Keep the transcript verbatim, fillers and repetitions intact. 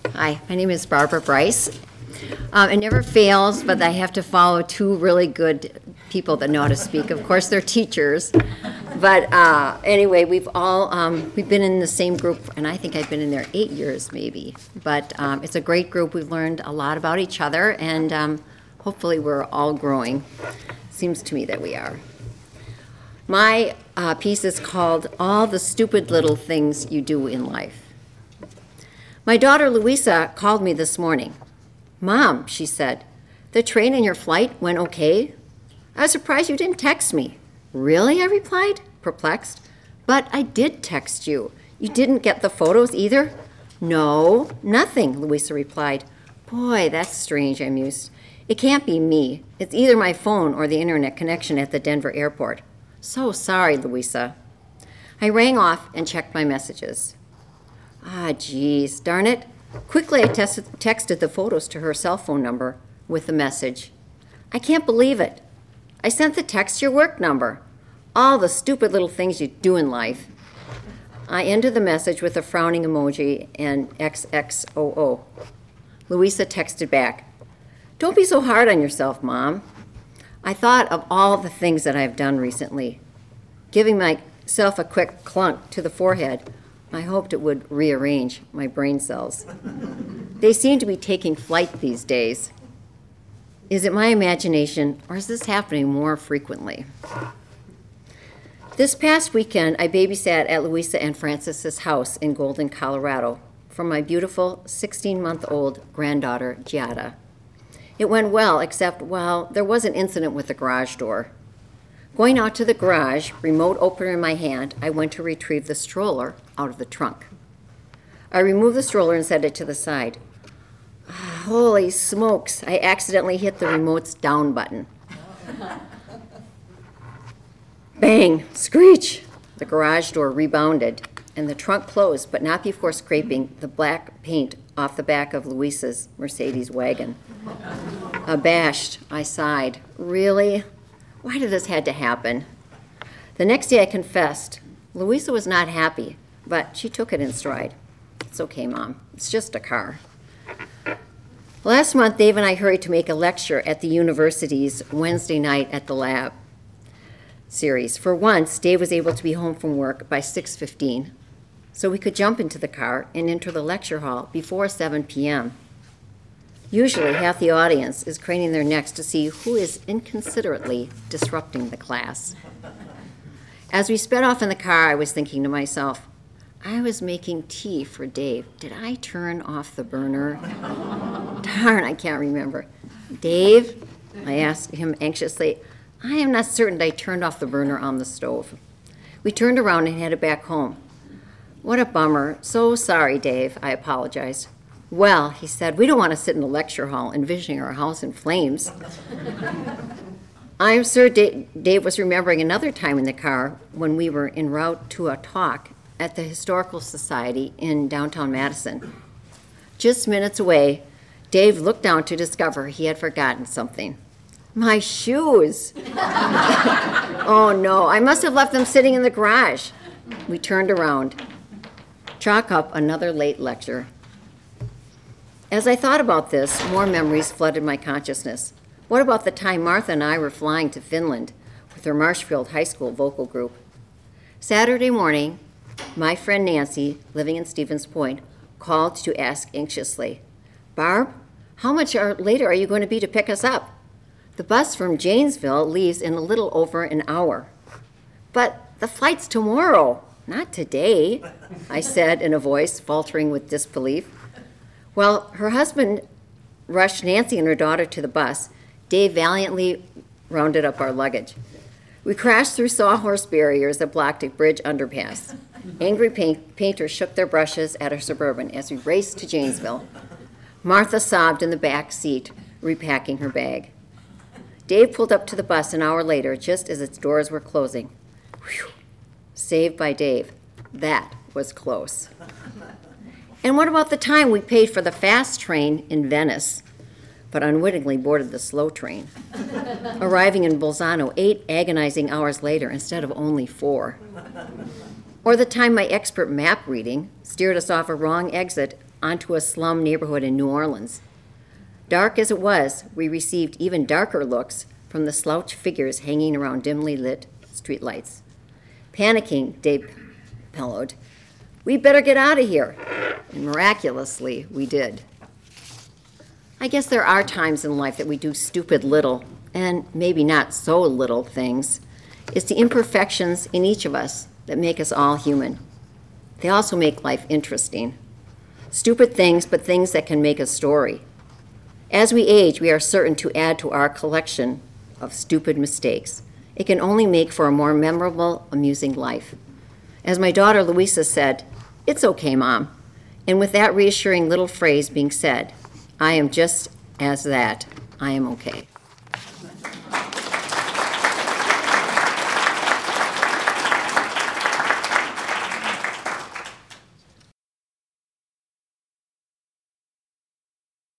Hi, my name is Barbara Bryce. Um, it never fails, but I have to follow two really good people that know how to speak. Of course, they're teachers. But uh, anyway, we've all, um, we've been in the same group, and I think I've been in there eight years maybe. But um, it's a great group. We've learned a lot about each other, and um, hopefully we're all growing. Seems to me that we are. My uh, piece is called All the Stupid Little Things You Do in Life. My daughter Louisa called me this morning. Mom, she said, the train in your flight went okay? I was surprised you didn't text me. Really? I replied, perplexed. But I did text you. You didn't get the photos either? No, nothing, Louisa replied. Boy, that's strange, I mused. It can't be me. It's either my phone or the internet connection at the Denver airport. So sorry, Louisa. I rang off and checked my messages. Ah, geez, darn it. Quickly, I tested, texted the photos to her cell phone number with the message. I can't believe it. I sent the text to your work number. All the stupid little things you do in life. I ended the message with a frowning emoji and X X O O. Louisa texted back, don't be so hard on yourself, Mom. I thought of all the things that I've done recently. Giving myself a quick clunk to the forehead, I hoped it would rearrange my brain cells. They seem to be taking flight these days. Is it my imagination, or is this happening more frequently? This past weekend, I babysat at Louisa and Francis's house in Golden, Colorado, for my beautiful sixteen-month-old granddaughter, Giada. It went well, except, well, there was an incident with the garage door. Going out to the garage, remote opener in my hand, I went to retrieve the stroller out of the trunk. I removed the stroller and set it to the side. Holy smokes, I accidentally hit the remote's down button. Bang, screech. The garage door rebounded, and the trunk closed, but not before scraping the black paint off the back of Louisa's Mercedes wagon. Abashed, I sighed. Really? Why did this had to happen? The next day I confessed. Louisa was not happy, but she took it in stride. It's okay, Mom. It's just a car. Last month, Dave and I hurried to make a lecture at the university's Wednesday night at the lab series. For once, Dave was able to be home from work by six fifteen, so we could jump into the car and enter the lecture hall before seven p.m. Usually, half the audience is craning their necks to see who is inconsiderately disrupting the class. As we sped off in the car, I was thinking to myself, I was making tea for Dave. Did I turn off the burner? Darn, I can't remember. Dave, I asked him anxiously, I am not certain I turned off the burner on the stove. We turned around and headed back home. What a bummer. So sorry, Dave, I apologized. Well, he said, we don't want to sit in the lecture hall envisioning our house in flames. I'm sure Dave was remembering another time in the car when we were en route to a talk at the Historical Society in downtown Madison. Just minutes away, Dave looked down to discover he had forgotten something. My shoes! Oh no, I must have left them sitting in the garage. We turned around. Chalk up another late lecture. As I thought about this, more memories flooded my consciousness. What about the time Martha and I were flying to Finland with her Marshfield High School vocal group? Saturday morning, my friend Nancy, living in Stevens Point, called to ask anxiously, Barb, how much are, later are you going to be to pick us up? The bus from Janesville leaves in a little over an hour. But the flight's tomorrow, not today, I said in a voice faltering with disbelief. Well, her husband rushed Nancy and her daughter to the bus. Dave valiantly rounded up our luggage. We crashed through sawhorse barriers that blocked a bridge underpass. Angry paint- painters shook their brushes at our Suburban as we raced to Janesville. Martha sobbed in the back seat, repacking her bag. Dave pulled up to the bus an hour later, just as its doors were closing. Whew. Saved by Dave. That was close. And what about the time we paid for the fast train in Venice, but unwittingly boarded the slow train, arriving in Bolzano eight agonizing hours later instead of only four? Or the time my expert map reading steered us off a wrong exit onto a slum neighborhood in New Orleans. Dark as it was, we received even darker looks from the slouched figures hanging around dimly lit streetlights. Panicking, Dave bellowed, "We better get out of here." And miraculously, we did. I guess there are times in life that we do stupid little, and maybe not so little things. It's the imperfections in each of us that make us all human. They also make life interesting. Stupid things, but things that can make a story. As we age, we are certain to add to our collection of stupid mistakes. It can only make for a more memorable, amusing life. As my daughter Louisa said, "It's okay, Mom." And with that reassuring little phrase being said, I am just as that. I am okay.